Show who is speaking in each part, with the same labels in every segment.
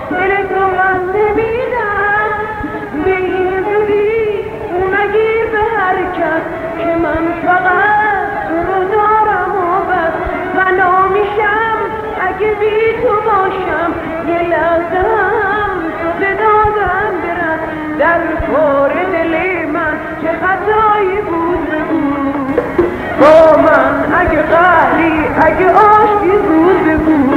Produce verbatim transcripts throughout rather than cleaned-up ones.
Speaker 1: دل تو من نمیدم به این زودی نگیر به حرکت که من فقط تو رو دارم و بس فنا میشم اگه بی تو باشم یه لحظه هم تو به دادم برد در کار دل من چه خطایی بود بگو با من اگه قهری اگه عاشقی بود بگو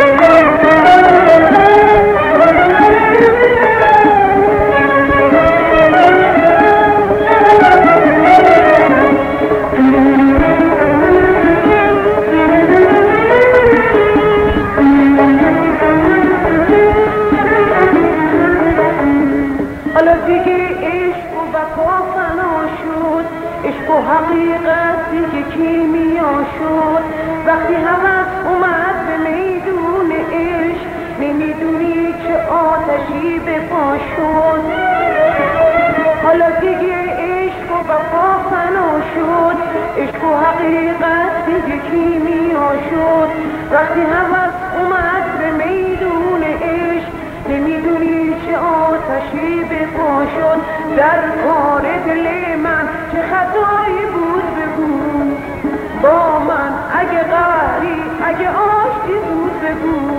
Speaker 1: حالا دیگه عشق و وفا فنا شد عشق و حقیقت دیگه کیمیا شد وقتی هوس اومد به میدون عشق نمیدونی چه آتشی به پا شد حالا دیگه عشق و وفا فنا شد عشق و حقیقت دیگه کیمیا شد وقتی هوس اومد به میدون عشق نمیدونی چه آتشی به پا شد در کار دل من چه خطایی بود بگو با من اگه قهری اگه عاشقی بود بگو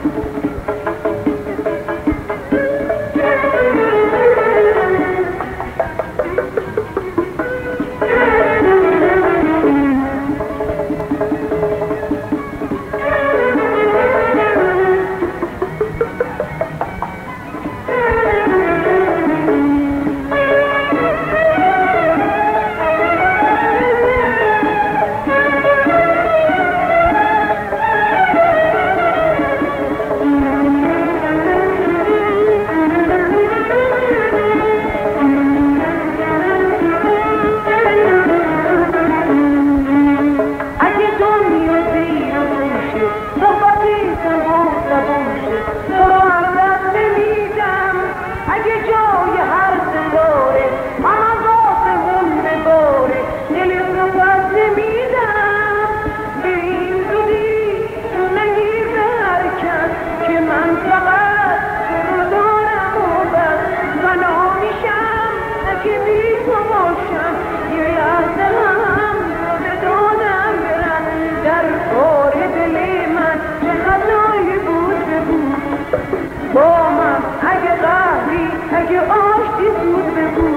Speaker 1: با من اگه قهری اگه عاشقی بود بگو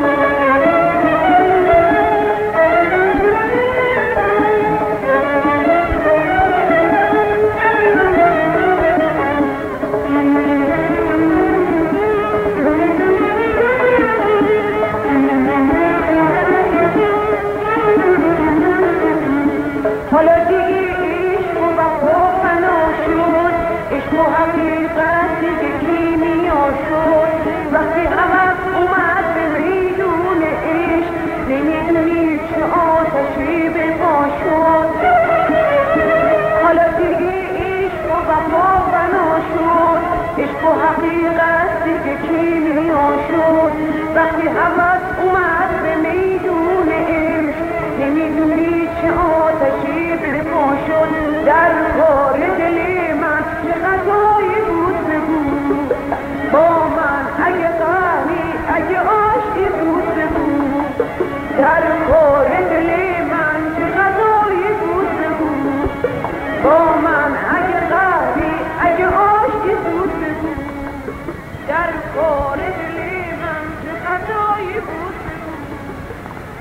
Speaker 1: حالا دیگه عشق و وفا فنا شد عشق و حقیقت دیگه کیمیا شد وقتی هوس اومد به میدون عشق نمیدونی چه آتشی به پا شد حالا دیگه عشق و وفا فنا شد عشق و حقیقت دیگه کیمیا شد وقتی هوس اومد به میدون عشق نمیدونی چه آتشی به پا شد در کار دل من چه خطایی بود بگو با من اگه قهری اگه عاشقی بود بگو در کار دل من چه خطایی بود بگو با من